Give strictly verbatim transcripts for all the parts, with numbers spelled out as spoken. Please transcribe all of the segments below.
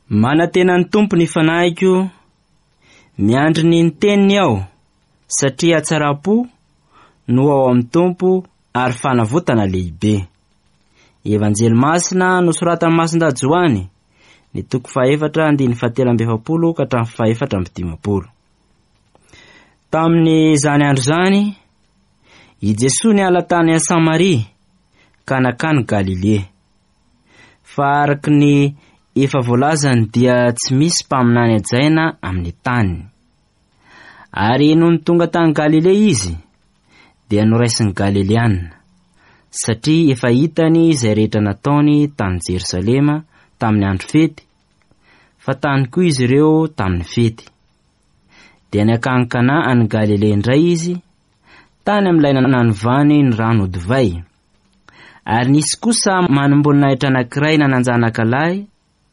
Manantena ny tompo ny fanaiko, miandry ny teniny aho, satria tsarapo no ao amin'ny tompo ary fanavotana lehibe. Evanjely masina nosoratany Masinda Joany, ny toko fahaefatra andiny fahatelo amby efapolo ka hatramin'ny fahaefatra amby dimapolo. Tamin'ny zany andro zany, i Jesosy niala tany a Samaria ka nakany Galile. Fa araky ny efa voalazany dia tsy misy mpaminany ajaina amin'ny tany. Ary noho ny tonga tany Galile izy, dia noraisiny Galileana, satria efa hitany izay rehetra nataony tany Jerusalema tamin'ny andro fety, fa tany koa izy ireo tamin'ny fety. Dia niakany Kana any Galile indray izy, tany amin'ilay nanovany ny rano divay. Ary nisy kosa manimboninahitra anankiray nananjanakalahy,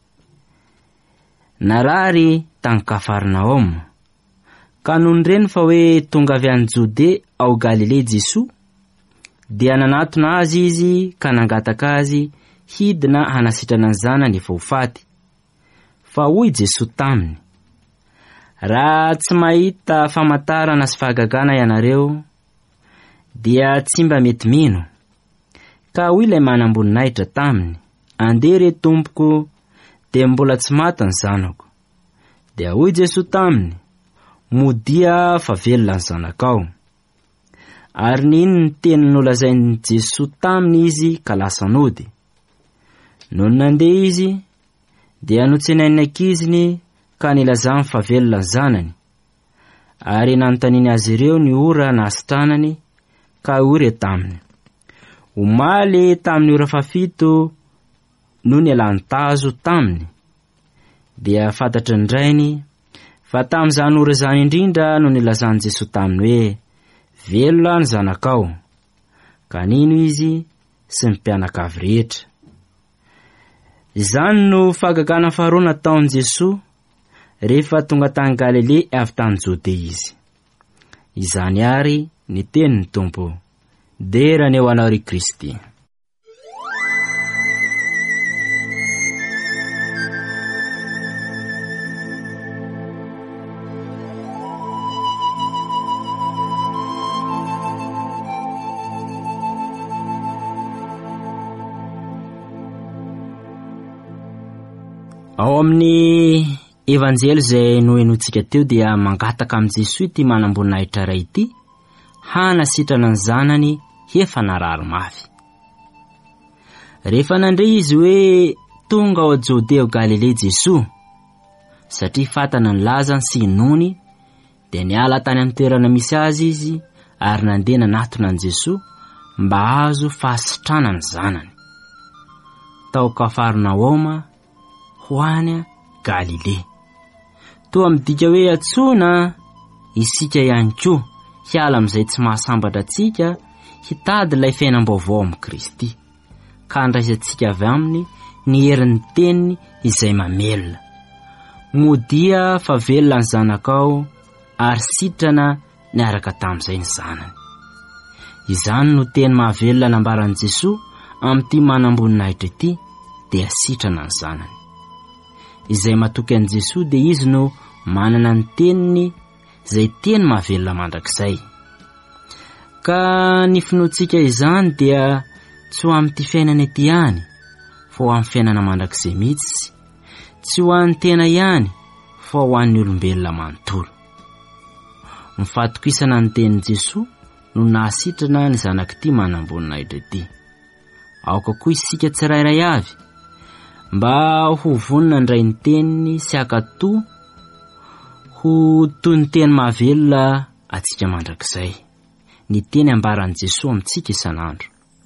narary tany Kafarnaoma. Ka noho nireny fa hoe tonga avy any Jode ao Galile Jesosy, dia nanatona azy izy ka nangataka azy hidina hanasitrana ny zanany efa ho faty. Fa hoy Jesosy taminy, raha tsy mahita famantarana sy fahagagana ianareo, dia tsy mba mety mino. Ka hoy ilay manamboninahitra taminy, andeha re tompoko, dia mbola tsy maty ny zanako. Dia hoy Jesosy taminy, modia fa velona ny zanakao. Ary nino ny teny nolazainy Jesosy taminy izy ka lasa nody. Noho nandeha izy, dia notsenainy ankiziny ka nilazany fa velona ny zanany. Ary nanontaniny azy ireo ny ora nasitranany, ka ore taminy. Omaly tamin'ny ora fafito no nialany tazo taminy. Dia fantatry ny rainy, fa tamin'izany ora zany indrindra no nilazany Jesosy taminy hoe, velona ny zanakao. Ka nino izy sy ny mpianakavy rehetra. Izany no fahagagana faharoa nataon'i Jesosy rehefa tonga tany Galile avy tany Jode izy. Izany ary ny tenin'ny Tompo. Dera ny eo anao ry Kristy. Ao amin'ny evanjely izay nohenotsika teo dia mangataka amin'i Jesosy ty manamboninahitra ray ity, hanasitrana ny zanany efa narary mafy. Rehefa nandray izy hoe tonga ao Jode ao Galile Jesosy, satria fatana ny lazany sy nony, dia niala tany amin'ny toerana misy azy izy ary nandeha nanatona an Jesosy mba azo fahasitrana ny zanany. Tao Kafarnaoma ho any Galile. Toa midika hoe atsona isika ihany koa hiala amin'izay tsy mahasambatra atsika, hitady ilay fiainam-baovao amin'ny Kristy, ka andraisantsika avy aminy ny herin'ny teniny izay mamelona. Modia fa velona ny zanakao ary sitrana niaraka tamin'izay ny zanany. Izany no teny mahavelona nambaran'i Jesosy amin'ity manamboninahitra ity, dia sitrana ny zanany. Izay matoky an'i Jesosy dia izy no manana ny teniny izay teny mahavelona mandrakizay. Ka ny finoantsika izany dia tsy ho amin'ity fiainana ety ihany, fa ho amin'ny fiainana mandrakizay mihitsy, tsy ho an'ny tena ihany, fa ho an'ny olombelona manontolo. Mifatokisana ny tenin'i Jesosy no nahasitrana ny zanak'ity manamboninahitra ity. Aoka koa isika tsirairay avy, mba ho vonina ndray ny teniny sy akato ho toy ny teny mahavelona atsika mandrakizay. Ny teny ambaran'i Jesosy amintsika isan'andro.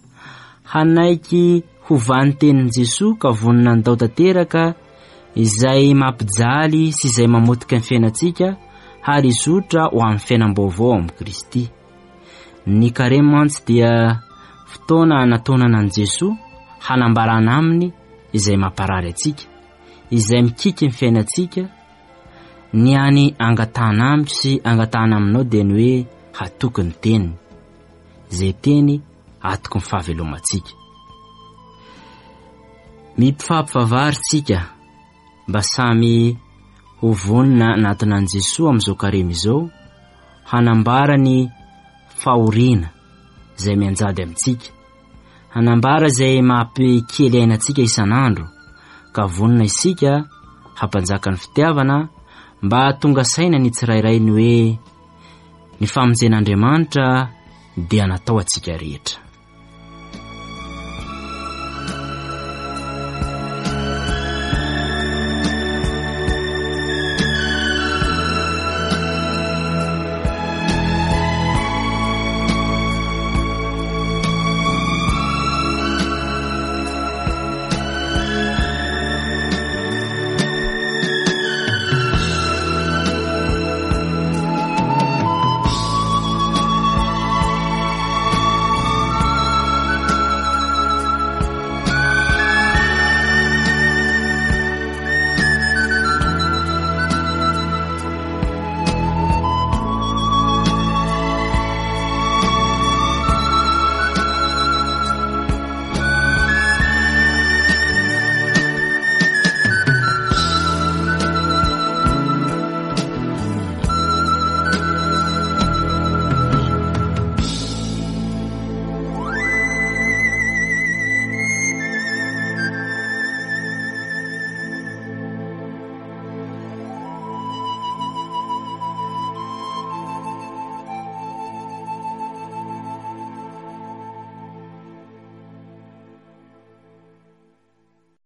Hanaiky ho vany tenin'i Jesosy ka vonina ny tao tanteraka izay mampijaly sy izay mamotika ny fiainantsika ary izotra ho amin'ny fiainam-baovao amin'ny Kristy. Ny kareny mantsy dia fotoana natonana an'i Jesosy hanambarana aminy izay mamparary atsika, izay mikiky ny fiainantsika, ny any angatana amiko sy angatana aminao dia ny hoe hatoky ny teniny, izay teny atoky ny fahavelomantsika. Mimpifampivavaritsika mba samy ho vonina anatina an Jesosy amin'izao karema izao, hanambara ny fahoriana izay mianjady amintsika, hanambara izay mampikely ainantsika isan'andro, ka vonina isika hampanjaka ny fitiavana mba tonga saina ny tsirairay ny hoe ny famonjen'Andriamanitra dia natao atsika rehetra.